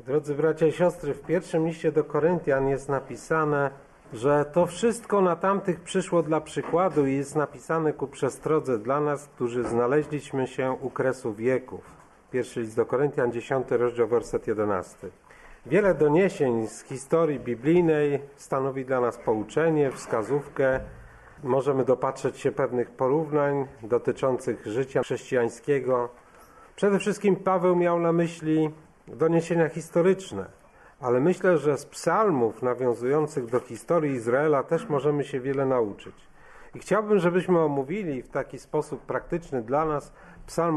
Drodzy bracia i siostry, w pierwszym liście do Koryntian jest napisane, że to wszystko na tamtych przyszło dla przykładu i jest napisane ku przestrodze dla nas, którzy znaleźliśmy się u kresu wieków. Pierwszy list do Koryntian, 10 rozdział, werset 11. Wiele doniesień z historii biblijnej stanowi dla nas pouczenie, wskazówkę. Możemy dopatrzeć się pewnych porównań dotyczących życia chrześcijańskiego. Przede wszystkim Paweł miał na myśli doniesienia historyczne, ale myślę, że z psalmów nawiązujących do historii Izraela też możemy się wiele nauczyć. I chciałbym, żebyśmy omówili w taki sposób praktyczny dla nas Psalm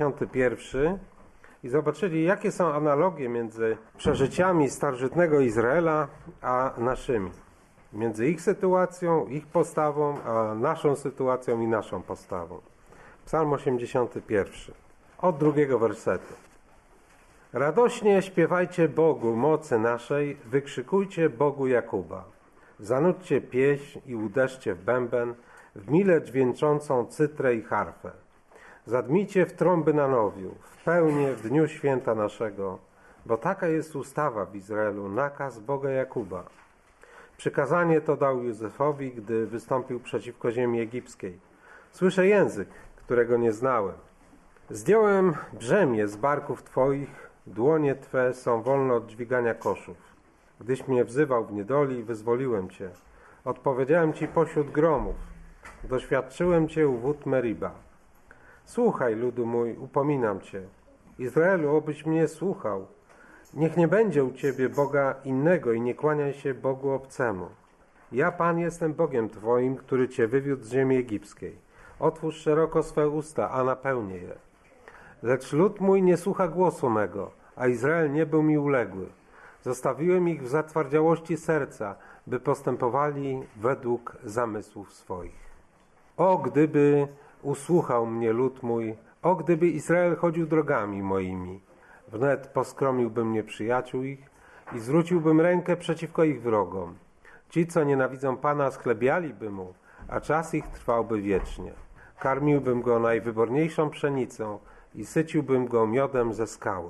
81 i zobaczyli, jakie są analogie między przeżyciami starożytnego Izraela a naszymi. Między ich sytuacją, ich postawą, a naszą sytuacją i naszą postawą. Psalm 81. Od 2 wersetu. Radośnie śpiewajcie Bogu mocy naszej, wykrzykujcie Bogu Jakuba. Zanudźcie pieśń i uderzcie w bęben, w mile dźwięczącą cytrę i harfę. Zadmijcie w trąby na nowiu, w pełnię w dniu święta naszego, bo taka jest ustawa w Izraelu, nakaz Boga Jakuba. Przykazanie to dał Józefowi, gdy wystąpił przeciwko ziemi egipskiej. Słyszę język, którego nie znałem. Zdjąłem brzemię z barków Twoich, dłonie Twe są wolne od dźwigania koszów. Gdyś mnie wzywał w niedoli, wyzwoliłem Cię. Odpowiedziałem Ci pośród gromów. Doświadczyłem Cię u wód Meriba. Słuchaj, ludu mój, upominam Cię. Izraelu, obyś mnie słuchał. Niech nie będzie u Ciebie Boga innego i nie kłaniaj się Bogu obcemu. Ja, Pan, jestem Bogiem Twoim, który Cię wywiódł z ziemi egipskiej. Otwórz szeroko swe usta, a napełnię je. Lecz lud mój nie słucha głosu mego, a Izrael nie był mi uległy. Zostawiłem ich w zatwardziałości serca, by postępowali według zamysłów swoich. O, gdyby usłuchał mnie lud mój, o, gdyby Izrael chodził drogami moimi, wnet poskromiłbym nieprzyjaciół ich i zwróciłbym rękę przeciwko ich wrogom. Ci, co nienawidzą Pana, schlebialiby Mu, a czas ich trwałby wiecznie. Karmiłbym go najwyborniejszą pszenicą i syciłbym go miodem ze skały.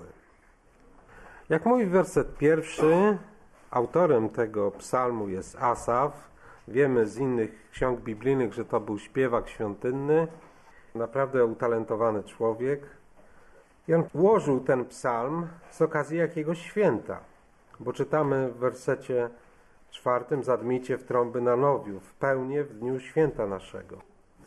Jak mówi werset 1, autorem tego psalmu jest Asaf. Wiemy z innych ksiąg biblijnych, że to był śpiewak świątynny, naprawdę utalentowany człowiek. I on ułożył ten psalm z okazji jakiegoś święta, bo czytamy w wersecie 4: zadmijcie w trąby na nowiu, w pełnię w dniu święta naszego.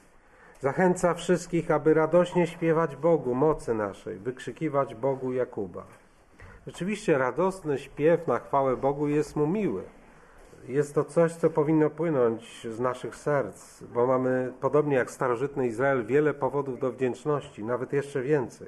Zachęca wszystkich, aby radośnie śpiewać Bogu mocy naszej, wykrzykiwać Bogu Jakuba. Rzeczywiście radosny śpiew na chwałę Bogu jest Mu miły. Jest to coś, co powinno płynąć z naszych serc, bo mamy, podobnie jak starożytny Izrael, wiele powodów do wdzięczności, nawet jeszcze więcej.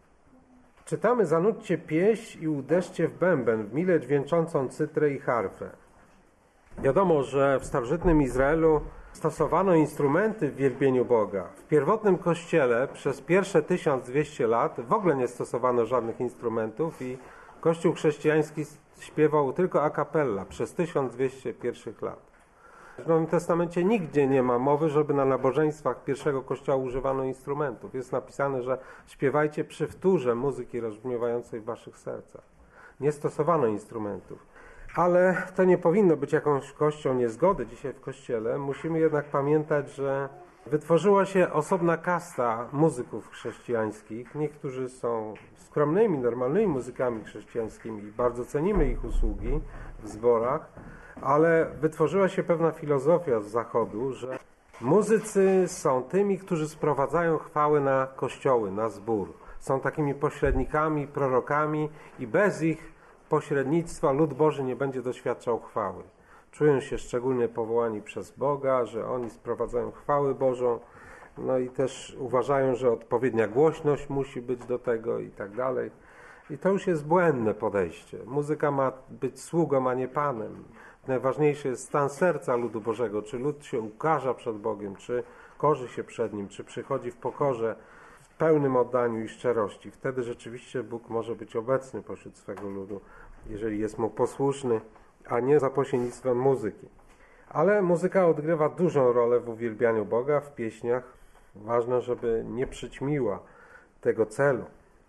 Czytamy: zanudźcie pieśń i uderzcie w bęben, w mile dźwięczącą cytrę i harfę. Wiadomo, że w starożytnym Izraelu stosowano instrumenty w wielbieniu Boga. W pierwotnym kościele przez pierwsze 1200 lat w ogóle nie stosowano żadnych instrumentów i Kościół chrześcijański śpiewał tylko a cappella przez 1200 pierwszych lat. W Nowym Testamencie nigdzie nie ma mowy, żeby na nabożeństwach pierwszego kościoła używano instrumentów. Jest napisane, że śpiewajcie przy wtórze muzyki rozbrzmiewającej w waszych sercach. Nie stosowano instrumentów. Ale to nie powinno być jakąś kością niezgody dzisiaj w Kościele. Musimy jednak pamiętać, że wytworzyła się osobna kasta muzyków chrześcijańskich. Niektórzy są skromnymi, normalnymi muzykami chrześcijańskimi i bardzo cenimy ich usługi w zborach, ale wytworzyła się pewna filozofia z Zachodu, że muzycy są tymi, którzy sprowadzają chwałę na kościoły, na zbór. Są takimi pośrednikami, prorokami i bez ich pośrednictwa lud Boży nie będzie doświadczał chwały. Czują się szczególnie powołani przez Boga, że oni sprowadzają chwałę Bożą, no i też uważają, że odpowiednia głośność musi być do tego i tak dalej. I to już jest błędne podejście. Muzyka ma być sługą, a nie Panem. Najważniejszy jest stan serca ludu Bożego, czy lud się ukarza przed Bogiem, czy korzy się przed Nim, czy przychodzi w pokorze, w pełnym oddaniu i szczerości. Wtedy rzeczywiście Bóg może być obecny pośród swego ludu, jeżeli jest Mu posłuszny, a nie za pośrednictwem muzyki. Ale muzyka odgrywa dużą rolę w uwielbianiu Boga, w pieśniach. Ważne, żeby nie przyćmiła tego celu.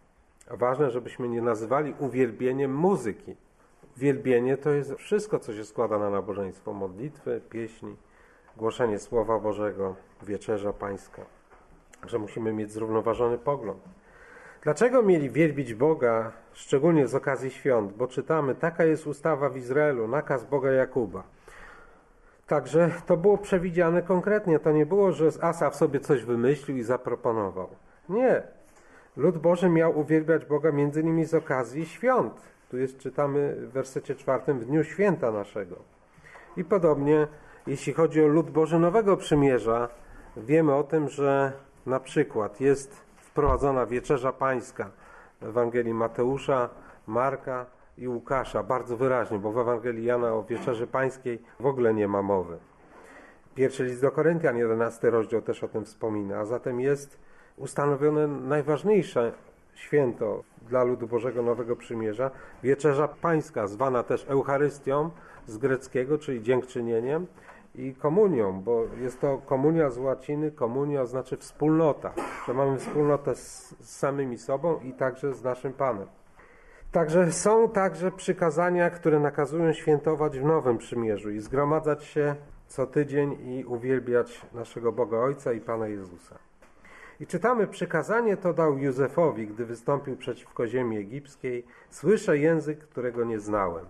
Ważne, żebyśmy nie nazywali uwielbieniem muzyki. Uwielbienie to jest wszystko, co się składa na nabożeństwo. Modlitwy, pieśni, głoszenie Słowa Bożego, wieczerza pańska. Że musimy mieć zrównoważony pogląd. Dlaczego mieli wielbić Boga, szczególnie z okazji świąt? Bo czytamy, taka jest ustawa w Izraelu, nakaz Boga Jakuba. Także to było przewidziane konkretnie. To nie było, że Asaf sobie coś wymyślił i zaproponował. Nie. Lud Boży miał uwielbiać Boga między innymi z okazji świąt. Tu jest, czytamy w wersecie 4, w dniu święta naszego. I podobnie, jeśli chodzi o lud Boży Nowego Przymierza, wiemy o tym, że na przykład jest wprowadzona wieczerza pańska w Ewangelii Mateusza, Marka i Łukasza, bardzo wyraźnie, bo w Ewangelii Jana o wieczerzy pańskiej w ogóle nie ma mowy. Pierwszy list do Koryntian, 11 rozdział też o tym wspomina, a zatem jest ustanowione najważniejsze święto dla ludu Bożego Nowego Przymierza, wieczerza pańska, zwana też Eucharystią z greckiego, czyli dziękczynieniem, i komunią, bo jest to komunia z łaciny, komunia znaczy wspólnota, że mamy wspólnotę z samymi sobą i także z naszym Panem. Także są także przykazania, które nakazują świętować w Nowym Przymierzu i zgromadzać się co tydzień i uwielbiać naszego Boga Ojca i Pana Jezusa. I czytamy, przykazanie to dał Józefowi, gdy wystąpił przeciwko ziemi egipskiej. Słyszę język, którego nie znałem.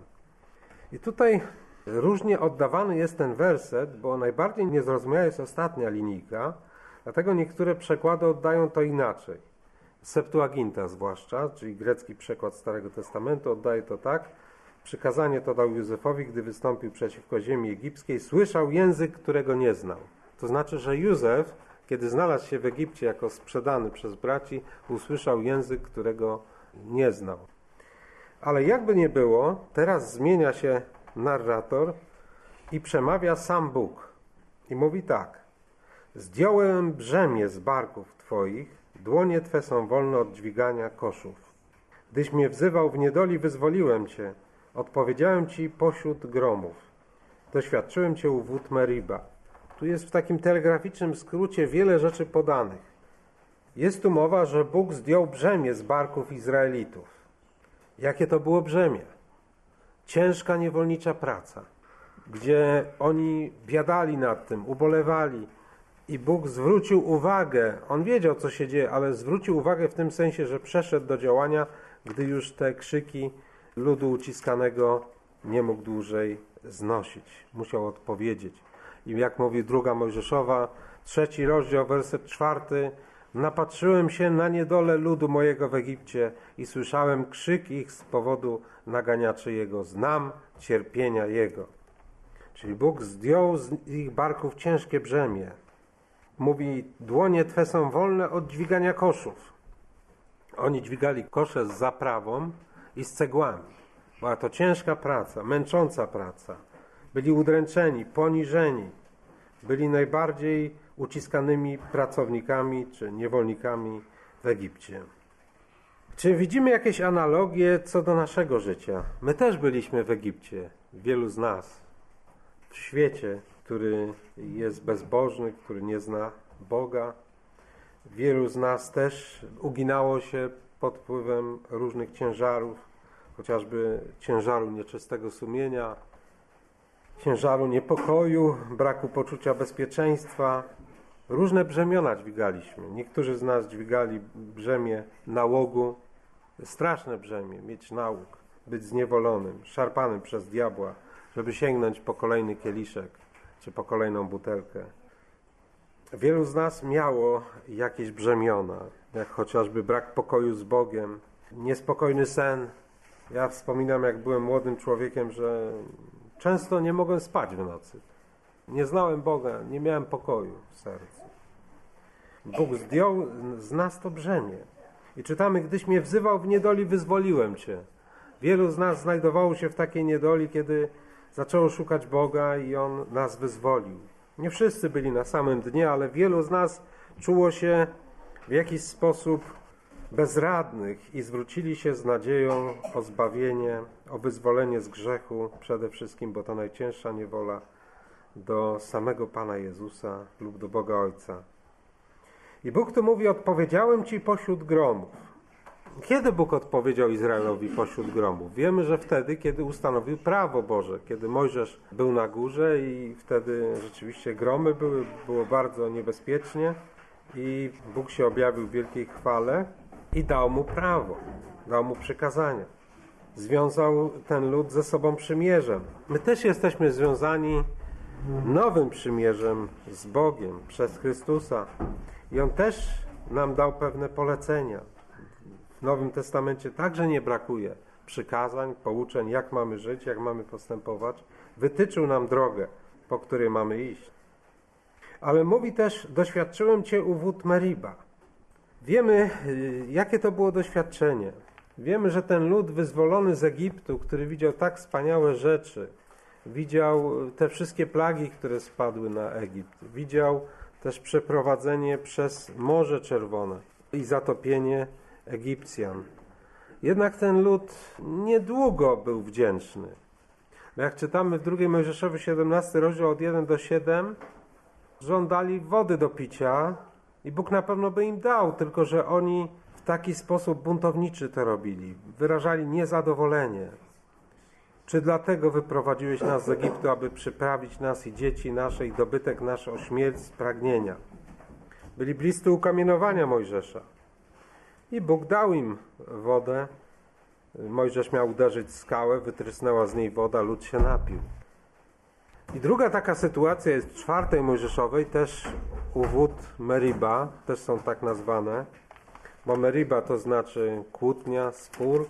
I tutaj różnie oddawany jest ten werset, bo najbardziej niezrozumiała jest ostatnia linijka, dlatego niektóre przekłady oddają to inaczej. Septuaginta zwłaszcza, czyli grecki przekład Starego Testamentu, oddaje to tak. Przykazanie to dał Józefowi, gdy wystąpił przeciwko ziemi egipskiej. Słyszał język, którego nie znał. To znaczy, że Józef, kiedy znalazł się w Egipcie jako sprzedany przez braci, usłyszał język, którego nie znał. Ale jakby nie było, teraz zmienia się narrator i przemawia sam Bóg. I mówi tak. Zdjąłem brzemię z barków Twoich, dłonie Twe są wolne od dźwigania koszów. Gdyś mnie wzywał w niedoli, wyzwoliłem Cię. Odpowiedziałem Ci pośród gromów. Doświadczyłem Cię u wód Meriba. Tu jest w takim telegraficznym skrócie wiele rzeczy podanych. Jest tu mowa, że Bóg zdjął brzemię z barków Izraelitów. Jakie to było brzemię? Ciężka niewolnicza praca, gdzie oni biadali nad tym, ubolewali i Bóg zwrócił uwagę, On wiedział, co się dzieje, ale zwrócił uwagę w tym sensie, że przeszedł do działania, gdy już te krzyki ludu uciskanego nie mógł dłużej znosić. Musiał odpowiedzieć. I jak mówi 2 Mojżeszowa, 3 rozdział, werset 4, napatrzyłem się na niedolę ludu mojego w Egipcie i słyszałem krzyk ich z powodu naganiaczy jego. Znam cierpienia jego. Czyli Bóg zdjął z ich barków ciężkie brzemię. Mówi, dłonie Twe są wolne od dźwigania koszów. Oni dźwigali kosze z zaprawą i z cegłami. Była to ciężka praca, męcząca praca. Byli udręczeni, poniżeni. Byli najbardziej uciskanymi pracownikami czy niewolnikami w Egipcie. Czy widzimy jakieś analogie co do naszego życia? My też byliśmy w Egipcie, wielu z nas, w świecie, który jest bezbożny, który nie zna Boga. Wielu z nas też uginało się pod wpływem różnych ciężarów, chociażby ciężaru nieczystego sumienia, ciężaru niepokoju, braku poczucia bezpieczeństwa. Różne brzemiona dźwigaliśmy. Niektórzy z nas dźwigali brzemię nałogu. Straszne brzemię, mieć nałóg, być zniewolonym, szarpanym przez diabła, żeby sięgnąć po kolejny kieliszek czy po kolejną butelkę. Wielu z nas miało jakieś brzemiona, jak chociażby brak pokoju z Bogiem, niespokojny sen. Ja wspominam, jak byłem młodym człowiekiem, że często nie mogłem spać w nocy. Nie znałem Boga, nie miałem pokoju w sercu. Bóg zdjął z nas to brzemię. I czytamy, gdyś mnie wzywał w niedoli, wyzwoliłem Cię. Wielu z nas znajdowało się w takiej niedoli, kiedy zaczęło szukać Boga i On nas wyzwolił. Nie wszyscy byli na samym dnie, ale wielu z nas czuło się w jakiś sposób bezradnych i zwrócili się z nadzieją o zbawienie, o wyzwolenie z grzechu, przede wszystkim, bo to najcięższa niewola, do samego Pana Jezusa lub do Boga Ojca. I Bóg tu mówi, odpowiedziałem Ci pośród gromów. Kiedy Bóg odpowiedział Izraelowi pośród gromów? Wiemy, że wtedy, kiedy ustanowił prawo Boże, kiedy Mojżesz był na górze i wtedy rzeczywiście gromy było bardzo niebezpiecznie i Bóg się objawił w wielkiej chwale i dał mu prawo, dał mu przykazania. Związał ten lud ze sobą przymierzem. My też jesteśmy związani nowym przymierzem z Bogiem przez Chrystusa i On też nam dał pewne polecenia. W Nowym Testamencie także nie brakuje przykazań, pouczeń, jak mamy żyć, jak mamy postępować. Wytyczył nam drogę, po której mamy iść. Ale mówi też, doświadczyłem Cię u wód Meriba. Wiemy, jakie to było doświadczenie. Wiemy, że ten lud wyzwolony z Egiptu, który widział tak wspaniałe rzeczy, widział te wszystkie plagi, które spadły na Egipt, widział też przeprowadzenie przez Morze Czerwone i zatopienie Egipcjan. Jednak ten lud niedługo był wdzięczny. Jak czytamy w 2 Mojżeszowi 17 rozdział od 1 do 7, żądali wody do picia i Bóg na pewno by im dał, tylko że oni w taki sposób buntowniczy to robili. Wyrażali niezadowolenie. Czy dlatego wyprowadziłeś nas z Egiptu, aby przyprawić nas i dzieci nasze i dobytek nasz o śmierć z pragnienia? Byli bliscy ukamienowania Mojżesza. I Bóg dał im wodę. Mojżesz miał uderzyć skałę, wytrysnęła z niej woda, lud się napił. I druga taka sytuacja jest w 4 Mojżeszowej, też u wód Meriba, też są tak nazwane, bo Meriba to znaczy kłótnia, spór.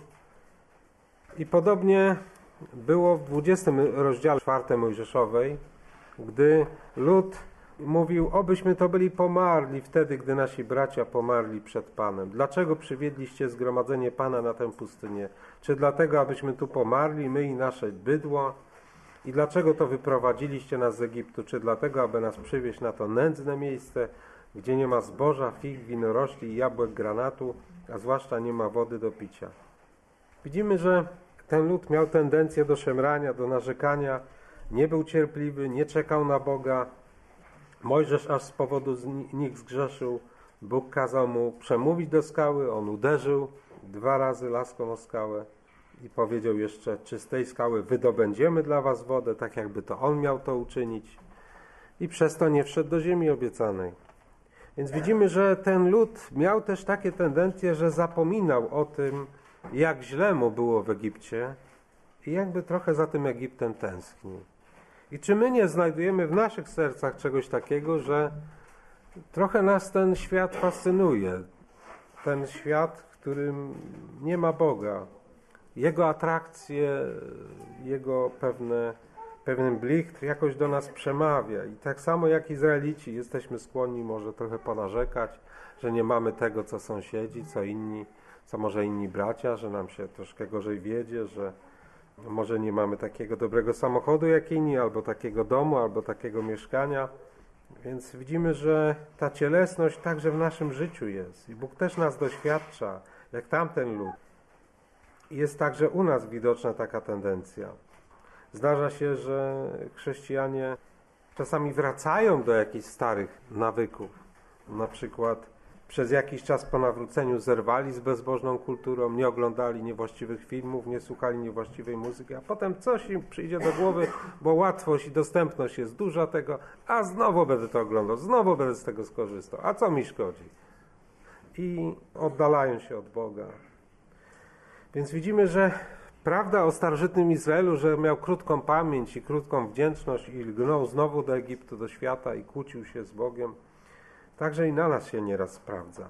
I podobnie było w 20 rozdziale 4 Mojżeszowej, gdy lud mówił, obyśmy to byli pomarli wtedy, gdy nasi bracia pomarli przed Panem. Dlaczego przywiedliście zgromadzenie Pana na tę pustynię? Czy dlatego, abyśmy tu pomarli, my i nasze bydło? I dlaczego to wyprowadziliście nas z Egiptu? Czy dlatego, aby nas przywieźć na to nędzne miejsce, gdzie nie ma zboża, fig, winorośli i jabłek granatu, a zwłaszcza nie ma wody do picia? Widzimy, że ten lud miał tendencję do szemrania, do narzekania, nie był cierpliwy, nie czekał na Boga. Mojżesz aż z powodu nich zgrzeszył. Bóg kazał mu przemówić do skały, on uderzył 2 razy laską o skałę i powiedział jeszcze, czy z tej skały wydobędziemy dla was wodę, tak jakby to on miał to uczynić. I przez to nie wszedł do ziemi obiecanej. Więc widzimy, że ten lud miał też takie tendencje, że zapominał o tym, jak źle mu było w Egipcie i jakby trochę za tym Egiptem tęsknił. I czy my nie znajdujemy w naszych sercach czegoś takiego, że trochę nas ten świat fascynuje. Ten świat, w którym nie ma Boga. Jego atrakcje, jego pewien blichtr jakoś do nas przemawia. I tak samo jak Izraelici jesteśmy skłonni może trochę ponarzekać, że nie mamy tego, co sąsiedzi, co może inni bracia, że nam się troszkę gorzej wiedzie, że może nie mamy takiego dobrego samochodu jak inni, albo takiego domu, albo takiego mieszkania. Więc widzimy, że ta cielesność także w naszym życiu jest. I Bóg też nas doświadcza, jak tamten lud. I jest także u nas widoczna taka tendencja. Zdarza się, że chrześcijanie czasami wracają do jakichś starych nawyków. Na przykład przez jakiś czas po nawróceniu zerwali z bezbożną kulturą, nie oglądali niewłaściwych filmów, nie słuchali niewłaściwej muzyki, a potem coś im przyjdzie do głowy, bo łatwość i dostępność jest duża tego, a znowu będę to oglądał, znowu będę z tego skorzystał, a co mi szkodzi? I oddalają się od Boga. Więc widzimy, że prawda o starożytnym Izraelu, że miał krótką pamięć i krótką wdzięczność i lgnął znowu do Egiptu, do świata i kłócił się z Bogiem, także i na nas się nieraz sprawdza.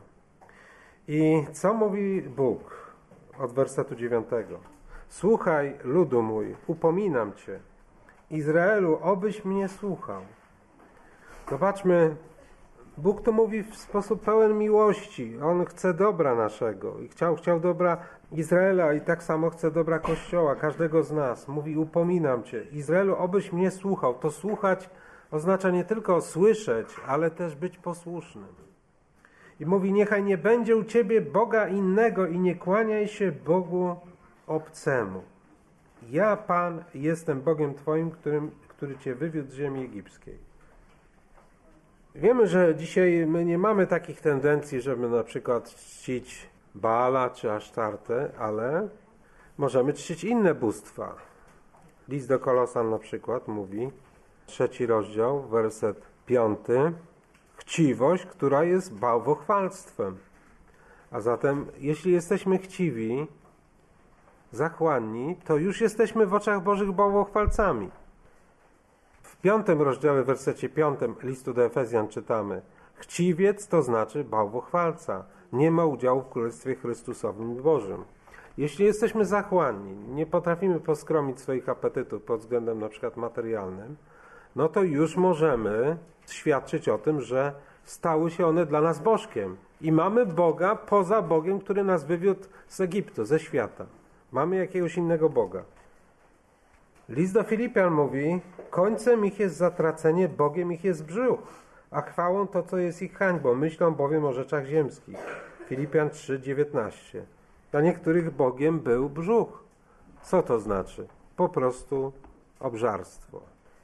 I co mówi Bóg od wersetu 9? Słuchaj, ludu mój, upominam Cię. Izraelu, obyś mnie słuchał. Zobaczmy, Bóg to mówi w sposób pełen miłości. On chce dobra naszego i chciał dobra Izraela i tak samo chce dobra Kościoła, każdego z nas. Mówi, upominam Cię. Izraelu, obyś mnie słuchał. To słuchać oznacza nie tylko słyszeć, ale też być posłusznym. I mówi, niechaj nie będzie u Ciebie Boga innego i nie kłaniaj się Bogu obcemu. Ja, Pan, jestem Bogiem Twoim, który Cię wywiódł z ziemi egipskiej. Wiemy, że dzisiaj my nie mamy takich tendencji, żeby na przykład czcić Baala czy Asztartę, ale możemy czcić inne bóstwa. List do Kolosan na przykład mówi, 3 rozdział, werset 5. Chciwość, która jest bałwochwalstwem. A zatem, jeśli jesteśmy chciwi, zachłanni, to już jesteśmy w oczach Bożych bałwochwalcami. W 5 rozdziale, wersecie 5 listu do Efezjan czytamy: chciwiec to znaczy bałwochwalca. Nie ma udziału w Królestwie Chrystusowym i Bożym. Jeśli jesteśmy zachłanni, nie potrafimy poskromić swoich apetytów pod względem na przykład materialnym, no to już możemy świadczyć o tym, że stały się one dla nas bożkiem. I mamy Boga poza Bogiem, który nas wywiódł z Egiptu, ze świata. Mamy jakiegoś innego Boga. List do Filipian mówi: końcem ich jest zatracenie, Bogiem ich jest brzuch, a chwałą to, co jest ich hańbą. Myślą bowiem o rzeczach ziemskich. Filipian 3:19. Dla niektórych Bogiem był brzuch. Co to znaczy? Po prostu obżarstwo.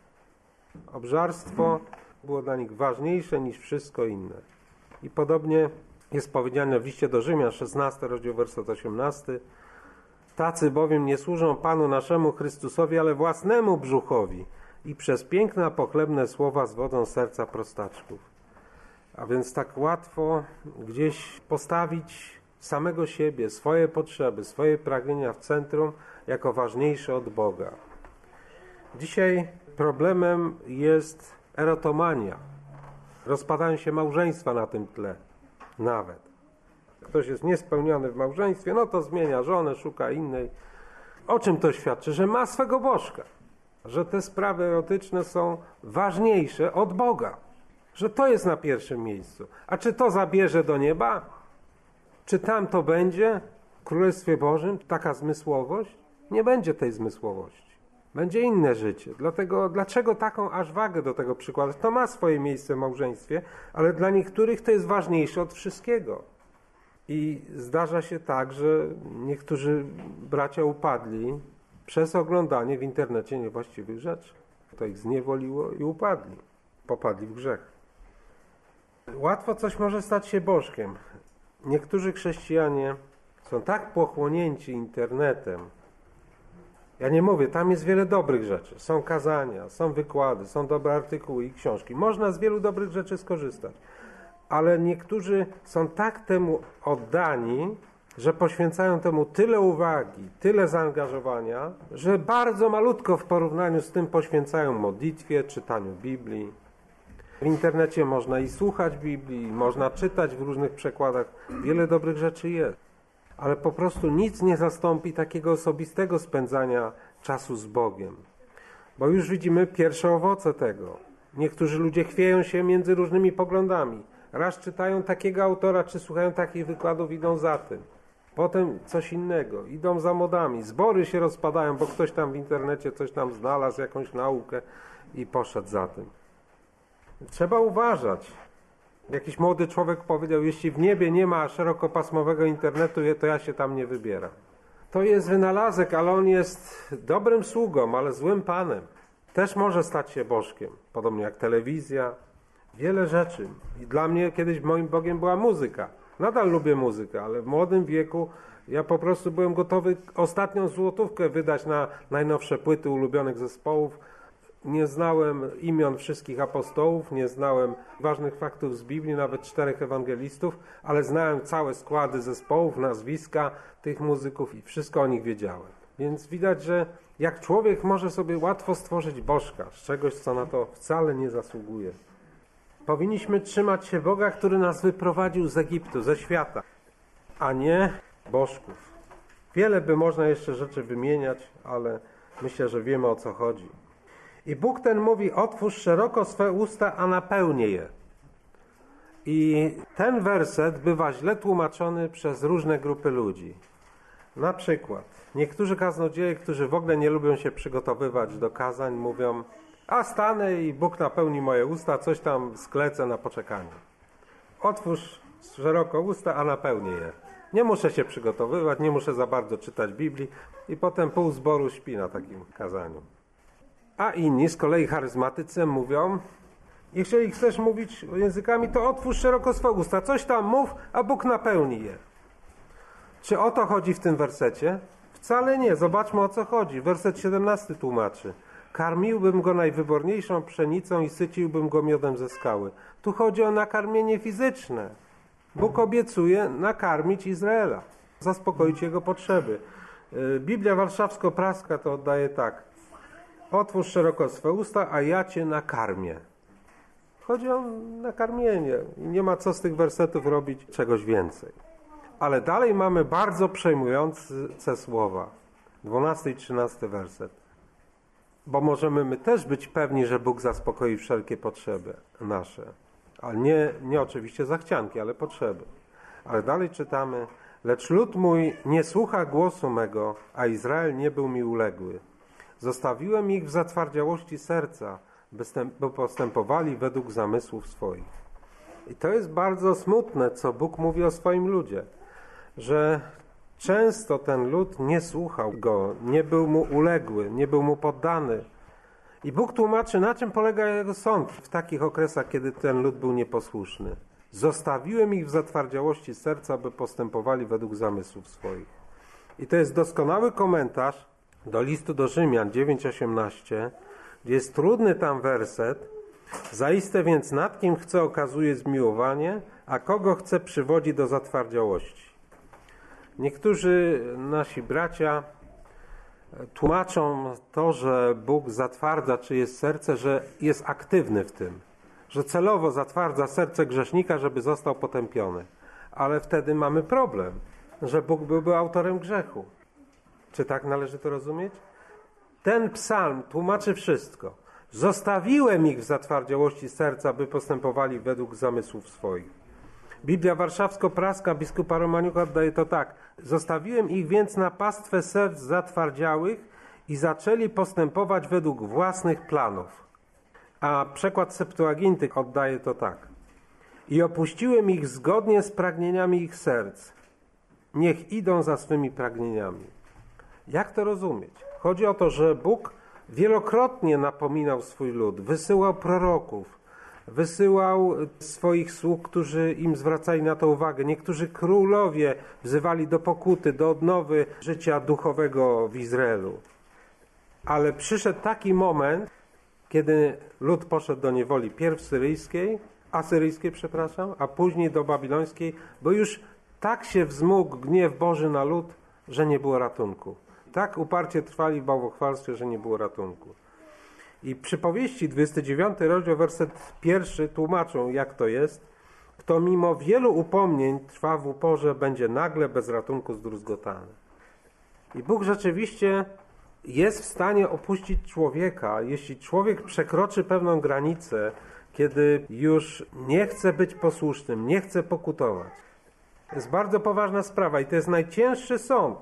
Obżarstwo było dla nich ważniejsze niż wszystko inne. I podobnie jest powiedziane w liście do Rzymian, 16 rozdział, werset 18. Tacy bowiem nie służą Panu naszemu Chrystusowi, ale własnemu brzuchowi i przez piękne, pochlebne słowa zwodzą serca prostaczków. A więc tak łatwo gdzieś postawić samego siebie, swoje potrzeby, swoje pragnienia w centrum jako ważniejsze od Boga. Dzisiaj problemem jest erotomania. Rozpadają się małżeństwa na tym tle. Nawet. Ktoś jest niespełniony w małżeństwie, no to zmienia żonę, szuka innej. O czym to świadczy? Że ma swego bożka. Że te sprawy erotyczne są ważniejsze od Boga. Że to jest na pierwszym miejscu. A czy to zabierze do nieba? Czy tam to będzie w Królestwie Bożym taka zmysłowość? Nie będzie tej zmysłowości. Będzie inne życie. Dlaczego taką aż wagę do tego przykładać? To ma swoje miejsce w małżeństwie, ale dla niektórych to jest ważniejsze od wszystkiego. I zdarza się tak, że niektórzy bracia upadli przez oglądanie w internecie niewłaściwych rzeczy. To ich zniewoliło i upadli. Popadli w grzech. Łatwo coś może stać się bożkiem. Niektórzy chrześcijanie są tak pochłonięci internetem. Ja nie mówię, tam jest wiele dobrych rzeczy. Są kazania, są wykłady, są dobre artykuły i książki. Można z wielu dobrych rzeczy skorzystać. Ale niektórzy są tak temu oddani, że poświęcają temu tyle uwagi, tyle zaangażowania, że bardzo malutko w porównaniu z tym poświęcają modlitwie, czytaniu Biblii. W internecie można i słuchać Biblii, można czytać w różnych przekładach. Wiele dobrych rzeczy jest. Ale po prostu nic nie zastąpi takiego osobistego spędzania czasu z Bogiem. Bo już widzimy pierwsze owoce tego. Niektórzy ludzie chwieją się między różnymi poglądami. Raz czytają takiego autora, czy słuchają takich wykładów, idą za tym. Potem coś innego, idą za modami. Zbory się rozpadają, bo ktoś tam w internecie coś tam znalazł, jakąś naukę i poszedł za tym. Trzeba uważać. Jakiś młody człowiek powiedział: jeśli w niebie nie ma szerokopasmowego internetu, to ja się tam nie wybieram. To jest wynalazek, ale on jest dobrym sługą, ale złym panem. Też może stać się bożkiem, podobnie jak telewizja. Wiele rzeczy. I dla mnie kiedyś moim Bogiem była muzyka. Nadal lubię muzykę, ale w młodym wieku ja po prostu byłem gotowy ostatnią złotówkę wydać na najnowsze płyty ulubionych zespołów. Nie znałem imion wszystkich apostołów, nie znałem ważnych faktów z Biblii, nawet 4 ewangelistów, ale znałem całe składy zespołów, nazwiska tych muzyków i wszystko o nich wiedziałem. Więc widać, że jak człowiek może sobie łatwo stworzyć bożka z czegoś, co na to wcale nie zasługuje. Powinniśmy trzymać się Boga, który nas wyprowadził z Egiptu, ze świata, a nie bożków. Wiele by można jeszcze rzeczy wymieniać, ale myślę, że wiemy, o co chodzi. I Bóg ten mówi: otwórz szeroko swe usta, a napełnię je. I ten werset bywa źle tłumaczony przez różne grupy ludzi. Na przykład niektórzy kaznodzieje, którzy w ogóle nie lubią się przygotowywać do kazań, mówią: a stanę i Bóg napełni moje usta, coś tam sklecę na poczekanie. Otwórz szeroko usta, a napełnię je. Nie muszę się przygotowywać, nie muszę za bardzo czytać Biblii i potem pół zboru śpi na takim kazaniu. A inni, z kolei charyzmatycy, mówią: jeżeli chcesz mówić językami, to otwórz szeroko swe usta, coś tam mów, a Bóg napełni je. Czy o to chodzi w tym wersecie? Wcale nie. Zobaczmy, o co chodzi. Werset 17 tłumaczy. Karmiłbym go najwyborniejszą pszenicą i syciłbym go miodem ze skały. Tu chodzi o nakarmienie fizyczne. Bóg obiecuje nakarmić Izraela, zaspokoić jego potrzeby. Biblia Warszawsko-Praska to oddaje tak. Otwórz szeroko swe usta, a ja cię nakarmię. Chodzi o nakarmienie. I nie ma co z tych wersetów robić czegoś więcej. Ale dalej mamy bardzo przejmujące słowa. 12 i 13 werset. Bo możemy my też być pewni, że Bóg zaspokoi wszelkie potrzeby nasze. Ale nie oczywiście zachcianki, ale potrzeby. Ale dalej czytamy. Lecz lud mój nie słucha głosu mego, a Izrael nie był mi uległy. Zostawiłem ich w zatwardziałości serca, by postępowali według zamysłów swoich. I to jest bardzo smutne, co Bóg mówi o swoim ludzie. Że często ten lud nie słuchał go, nie był mu uległy, nie był mu poddany. I Bóg tłumaczy, na czym polega jego sąd w takich okresach, kiedy ten lud był nieposłuszny. Zostawiłem ich w zatwardziałości serca, by postępowali według zamysłów swoich. I to jest doskonały komentarz do listu do Rzymian 9:18, gdzie jest trudny tam werset. Zaiste więc nad kim chce okazuje zmiłowanie, a kogo chce przywodzi do zatwardziałości. Niektórzy nasi bracia tłumaczą to, że Bóg zatwardza czyjeś serce, że jest aktywny w tym. Że celowo zatwardza serce grzesznika, żeby został potępiony. Ale wtedy mamy problem, że Bóg byłby autorem grzechu. Czy tak należy to rozumieć? Ten psalm tłumaczy wszystko. Zostawiłem ich w zatwardziałości serca, by postępowali według zamysłów swoich. Biblia Warszawsko-Praska biskupa Romaniuka oddaje to tak. Zostawiłem ich więc na pastwę serc zatwardziałych i zaczęli postępować według własnych planów. A przekład Septuaginty oddaje to tak. I opuściłem ich zgodnie z pragnieniami ich serc. Niech idą za swymi pragnieniami. Jak to rozumieć? Chodzi o to, że Bóg wielokrotnie napominał swój lud, wysyłał proroków, wysyłał swoich sług, którzy im zwracali na to uwagę. Niektórzy królowie wzywali do pokuty, do odnowy życia duchowego w Izraelu. Ale przyszedł taki moment, kiedy lud poszedł do niewoli pierw asyryjskiej, a później do babilońskiej, bo już tak się wzmógł gniew Boży na lud, że nie było ratunku. Tak uparcie trwali w bałwochwalstwie, że nie było ratunku. I przypowieści 29 rozdział, werset 1 tłumaczą, jak to jest. Kto mimo wielu upomnień trwa w uporze, będzie nagle bez ratunku zdruzgotany. I Bóg rzeczywiście jest w stanie opuścić człowieka, jeśli człowiek przekroczy pewną granicę, kiedy już nie chce być posłusznym, nie chce pokutować. To jest bardzo poważna sprawa i to jest najcięższy sąd.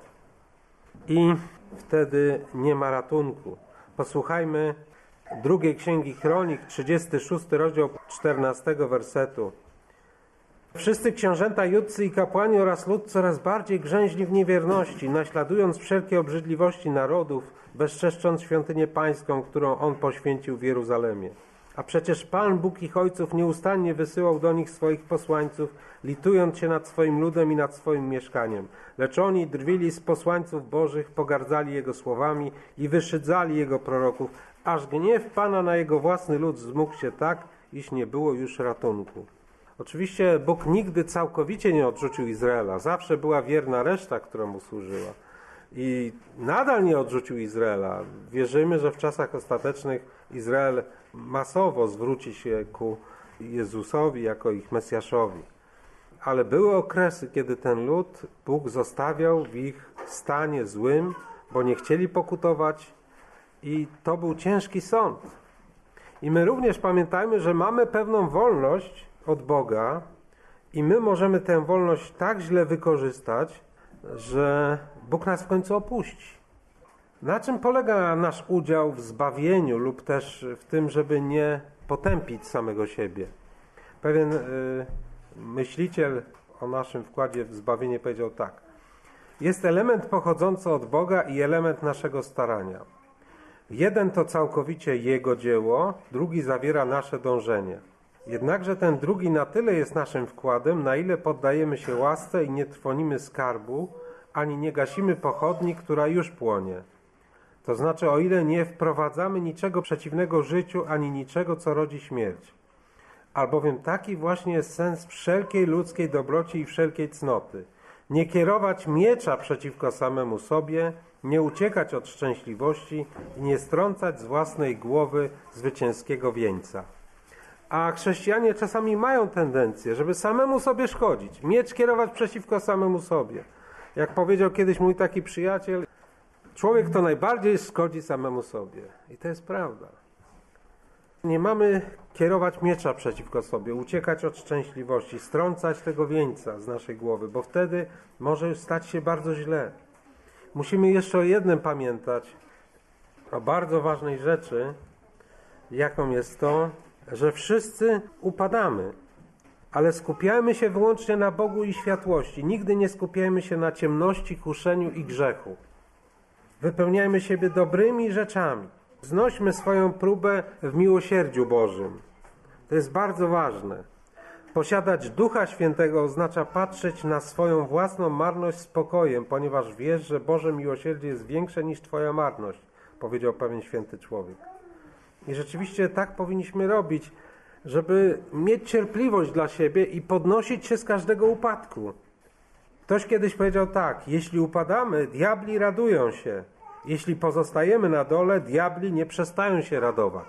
I wtedy nie ma ratunku. Posłuchajmy drugiej Księgi Kronik, 36 rozdział 14 wersetu. Wszyscy książęta judzcy i kapłani oraz lud coraz bardziej grzęźli w niewierności, naśladując wszelkie obrzydliwości narodów, bezczeszcząc świątynię pańską, którą on poświęcił w Jeruzalemie. A przecież Pan, Bóg ich ojców, nieustannie wysyłał do nich swoich posłańców, litując się nad swoim ludem i nad swoim mieszkaniem. Lecz oni drwili z posłańców Bożych, pogardzali Jego słowami i wyszydzali Jego proroków, aż gniew Pana na Jego własny lud wzmógł się tak, iż nie było już ratunku. Oczywiście Bóg nigdy całkowicie nie odrzucił Izraela. Zawsze była wierna reszta, która mu służyła. I nadal nie odrzucił Izraela. Wierzymy, że w czasach ostatecznych Izrael masowo zwróci się ku Jezusowi jako ich Mesjaszowi. Ale były okresy, kiedy ten lud Bóg zostawiał w ich stanie złym, bo nie chcieli pokutować i to był ciężki sąd. I my również pamiętajmy, że mamy pewną wolność od Boga i my możemy tę wolność tak źle wykorzystać, że Bóg nas w końcu opuści. Na czym polega nasz udział w zbawieniu lub też w tym, żeby nie potępić samego siebie? Pewien myśliciel o naszym wkładzie w zbawienie powiedział tak. Jest element pochodzący od Boga i element naszego starania. Jeden to całkowicie Jego dzieło, drugi zawiera nasze dążenie. Jednakże ten drugi na tyle jest naszym wkładem, na ile poddajemy się łasce i nie trwonimy skarbu, ani nie gasimy pochodni, która już płonie. To znaczy, o ile nie wprowadzamy niczego przeciwnego życiu, ani niczego, co rodzi śmierć. Albowiem taki właśnie jest sens wszelkiej ludzkiej dobroci i wszelkiej cnoty. Nie kierować miecza przeciwko samemu sobie, nie uciekać od szczęśliwości i nie strącać z własnej głowy zwycięskiego wieńca. A chrześcijanie czasami mają tendencję, żeby samemu sobie szkodzić, miecz kierować przeciwko samemu sobie. Jak powiedział kiedyś mój taki przyjaciel, człowiek to najbardziej szkodzi samemu sobie. I to jest prawda. Nie mamy kierować miecza przeciwko sobie, uciekać od szczęśliwości, strącać tego wieńca z naszej głowy, bo wtedy może stać się bardzo źle. Musimy jeszcze o jednym pamiętać, o bardzo ważnej rzeczy, jaką jest to, że wszyscy upadamy, ale skupiajmy się wyłącznie na Bogu i światłości. Nigdy nie skupiajmy się na ciemności, kuszeniu i grzechu. Wypełniajmy siebie dobrymi rzeczami. Znośmy swoją próbę w miłosierdziu Bożym. To jest bardzo ważne. Posiadać Ducha Świętego oznacza patrzeć na swoją własną marność spokojem, ponieważ wiesz, że Boże miłosierdzie jest większe niż twoja marność, powiedział pewien święty człowiek. I rzeczywiście tak powinniśmy robić, żeby mieć cierpliwość dla siebie i podnosić się z każdego upadku. Ktoś kiedyś powiedział tak: jeśli upadamy, diabli radują się. Jeśli pozostajemy na dole, diabli nie przestają się radować.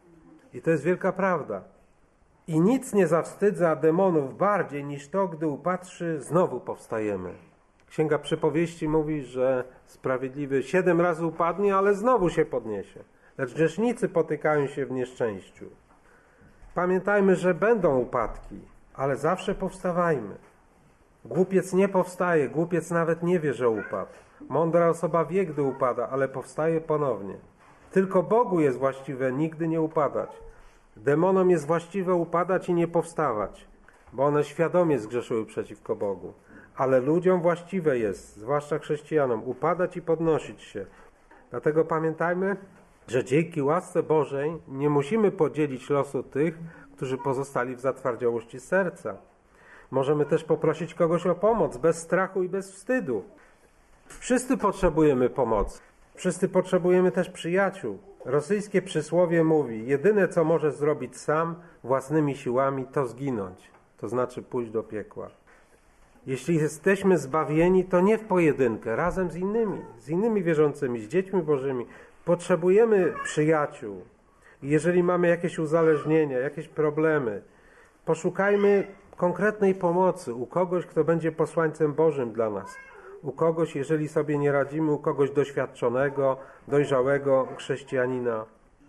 I to jest wielka prawda. I nic nie zawstydza demonów bardziej niż to, gdy upadłszy, znowu powstajemy. Księga Przypowieści mówi, że sprawiedliwy 7 razy upadnie, ale znowu się podniesie. Lecz grzesznicy potykają się w nieszczęściu. Pamiętajmy, że będą upadki, ale zawsze powstawajmy. Głupiec nie powstaje, głupiec nawet nie wie, że upadł. Mądra osoba wie, gdy upada, ale powstaje ponownie. Tylko Bogu jest właściwe nigdy nie upadać. Demonom jest właściwe upadać i nie powstawać, bo one świadomie zgrzeszyły przeciwko Bogu. Ale ludziom właściwe jest, zwłaszcza chrześcijanom, upadać i podnosić się. Dlatego pamiętajmy, że dzięki łasce Bożej nie musimy podzielić losu tych, którzy pozostali w zatwardziałości serca. Możemy też poprosić kogoś o pomoc, bez strachu i bez wstydu. Wszyscy potrzebujemy pomocy. Wszyscy potrzebujemy też przyjaciół. Rosyjskie przysłowie mówi: jedyne, co możesz zrobić sam, własnymi siłami, to zginąć. To znaczy pójść do piekła. Jeśli jesteśmy zbawieni, to nie w pojedynkę, razem z innymi wierzącymi, z dziećmi Bożymi. Potrzebujemy przyjaciół. I jeżeli mamy jakieś uzależnienia, jakieś problemy, poszukajmy konkretnej pomocy u kogoś, kto będzie posłańcem Bożym dla nas. U kogoś, jeżeli sobie nie radzimy, u kogoś doświadczonego, dojrzałego chrześcijanina.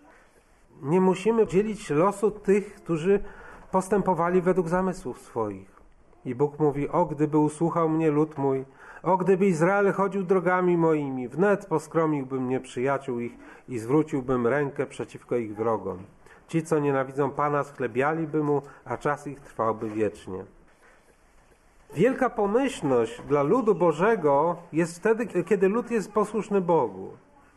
Nie musimy dzielić losu tych, którzy postępowali według zamysłów swoich. I Bóg mówi: o, gdyby usłuchał mnie lud mój, o, gdyby Izrael chodził drogami moimi, wnet poskromiłbym nieprzyjaciół ich i zwróciłbym rękę przeciwko ich wrogom. Ci, co nienawidzą Pana, schlebialiby Mu, a czas ich trwałby wiecznie. Wielka pomyślność dla ludu Bożego jest wtedy, kiedy lud jest posłuszny Bogu.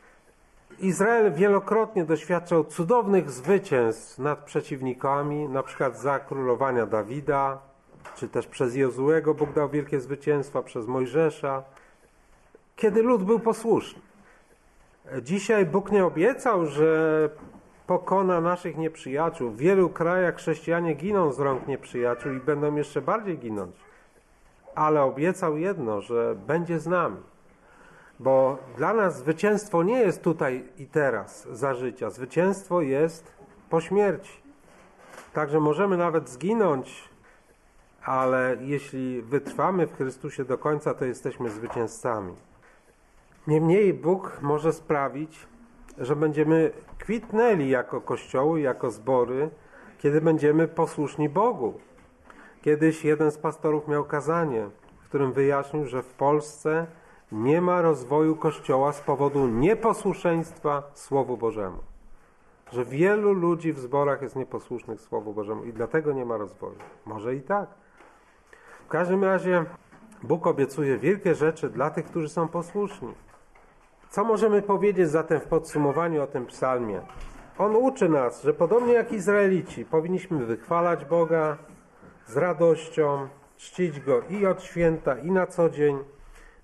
Izrael wielokrotnie doświadczał cudownych zwycięstw nad przeciwnikami, na przykład za królowania Dawida, czy też przez Jozuego Bóg dał wielkie zwycięstwa, przez Mojżesza, kiedy lud był posłuszny. Dzisiaj Bóg nie obiecał, że pokona naszych nieprzyjaciół. W wielu krajach chrześcijanie giną z rąk nieprzyjaciół i będą jeszcze bardziej ginąć. Ale obiecał jedno, że będzie z nami. Bo dla nas zwycięstwo nie jest tutaj i teraz, za życia. Zwycięstwo jest po śmierci. Także możemy nawet zginąć, ale jeśli wytrwamy w Chrystusie do końca, to jesteśmy zwycięzcami. Niemniej Bóg może sprawić, że będziemy kwitnęli jako kościoły, jako zbory, kiedy będziemy posłuszni Bogu. Kiedyś jeden z pastorów miał kazanie, w którym wyjaśnił, że w Polsce nie ma rozwoju Kościoła z powodu nieposłuszeństwa Słowu Bożemu. Że wielu ludzi w zborach jest nieposłusznych Słowu Bożemu i dlatego nie ma rozwoju. Może i tak. W każdym razie Bóg obiecuje wielkie rzeczy dla tych, którzy są posłuszni. Co możemy powiedzieć zatem w podsumowaniu o tym psalmie? On uczy nas, że podobnie jak Izraelici powinniśmy wychwalać Boga z radością, czcić Go i od święta, i na co dzień,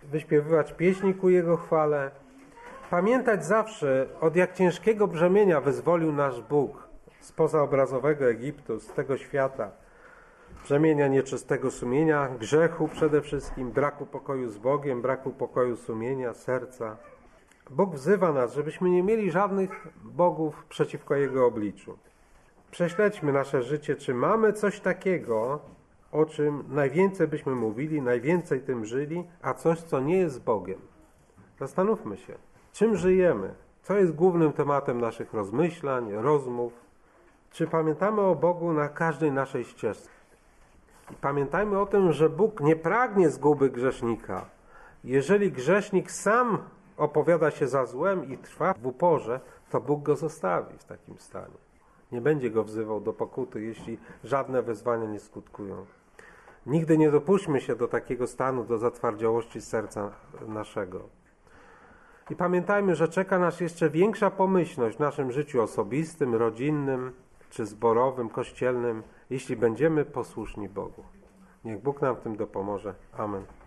wyśpiewywać pieśni ku Jego chwale. Pamiętać zawsze, od jak ciężkiego brzemienia wyzwolił nasz Bóg spoza obrazowego Egiptu, z tego świata. Brzemienia nieczystego sumienia, grzechu przede wszystkim, braku pokoju z Bogiem, braku pokoju sumienia, serca. Bóg wzywa nas, żebyśmy nie mieli żadnych bogów przeciwko Jego obliczu. Prześledźmy nasze życie, czy mamy coś takiego, o czym najwięcej byśmy mówili, najwięcej tym żyli, a coś, co nie jest Bogiem. Zastanówmy się, czym żyjemy, co jest głównym tematem naszych rozmyślań, rozmów. Czy pamiętamy o Bogu na każdej naszej ścieżce? I pamiętajmy o tym, że Bóg nie pragnie zguby grzesznika. Jeżeli grzesznik sam opowiada się za złem i trwa w uporze, to Bóg go zostawi w takim stanie. Nie będzie go wzywał do pokuty, jeśli żadne wezwania nie skutkują. Nigdy nie dopuśćmy się do takiego stanu, do zatwardziałości serca naszego. I pamiętajmy, że czeka nas jeszcze większa pomyślność w naszym życiu osobistym, rodzinnym czy zborowym, kościelnym, jeśli będziemy posłuszni Bogu. Niech Bóg nam w tym dopomoże. Amen.